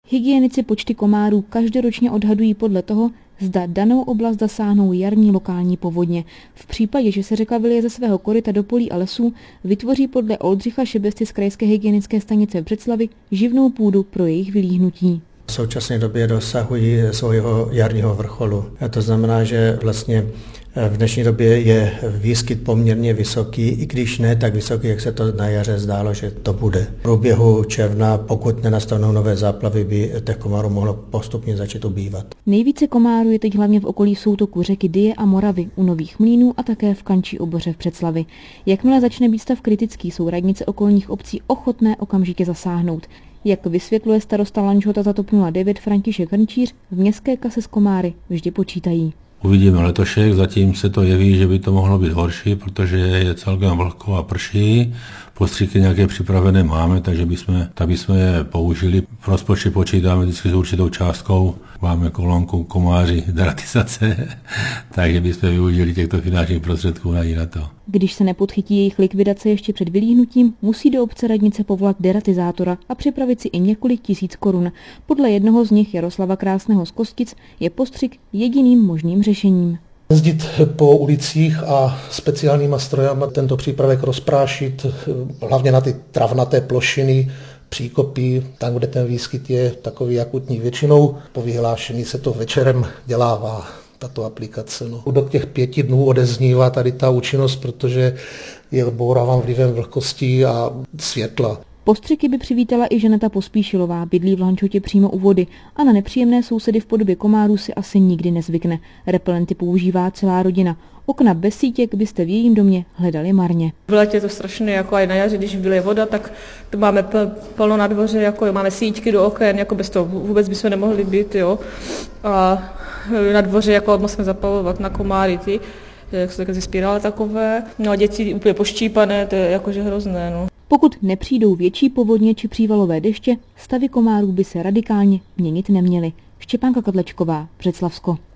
Hygienici počty komárů každoročně odhadují podle toho, zda danou oblast zasáhnou jarní lokální povodně. V případě, že se řeka vylije ze svého koryta do polí a lesů, vytvoří podle Oldřicha Šebesty z krajské hygienické stanice v Břeclavi živnou půdu pro jejich vylíhnutí. V současné době dosahují svého jarního vrcholu. A to znamená, že vlastně v dnešní době je výskyt poměrně vysoký, i když ne tak vysoký, jak se to na jaře zdálo, že to bude. V průběhu června, pokud nenastanou nové záplavy, by těch komárů mohlo postupně začít ubývat. Nejvíce komárů je teď hlavně v okolí soutoku řeky Dyje a Moravy, u Nových Mlýnů a také v Kančí Oboře v Břeclavi. Jakmile začne být stav kritický, jsou radnice okolních obcí ochotné okamžitě zasáhnout. Jak vysvětluje starosta Lanžhota za TOP 09 František Hrnčíř, v městské kase s komáry vždy počítají. Uvidíme letošek, zatím se to jeví, že by to mohlo být horší, protože je celkem vlhko a prší. Postřiky nějaké připravené máme, takže bychom je použili. V rozpočtu počítáme vždycky s určitou částkou. Máme kolonku komáři deratizace, takže bychom využili těchto finančních prostředků na to. Když se nepodchytí jejich likvidace ještě před vylíhnutím, musí do obce radnice povolat deratizátora a připravit si i několik tisíc korun. Podle jednoho z nich, Jaroslava Krásného z Kostic, je postřik jediným možným řešením. Jezdit po ulicích a speciálníma strojama tento přípravek rozprášit, hlavně na ty travnaté plošiny, příkopy, tam, kde ten výskyt je takový akutní. Většinou po vyhlášení se to večerem dělává, tato aplikace. Do těch 5 dnů odeznívá tady ta účinnost, protože je odbouráván vlivem vlhkosti a světla. Postřiky by přivítala i Žaneta Pospíšilová, bydlí v Lanžhotě přímo u vody a na nepříjemné sousedy v podobě komárů si asi nikdy nezvykne. Repelenty používá celá rodina. Okna bez sítěk byste v jejím domě hledali marně. V létě je to strašné, jako i na jaře, když vylije voda, tak to máme plno na dvoře, jako máme síťky do oken, jako bez toho vůbec bychom nemohli být, jo. A na dvoře jako musíme zapalovat na komáry jak jsou takové spirály takové. No a děti úplně poštípané, to je jakože hrozné, no. Pokud nepřijdou větší povodně či přívalové deště, stavy komárů by se radikálně měnit neměly. Štěpánka Kadlečková, Břeclavsko.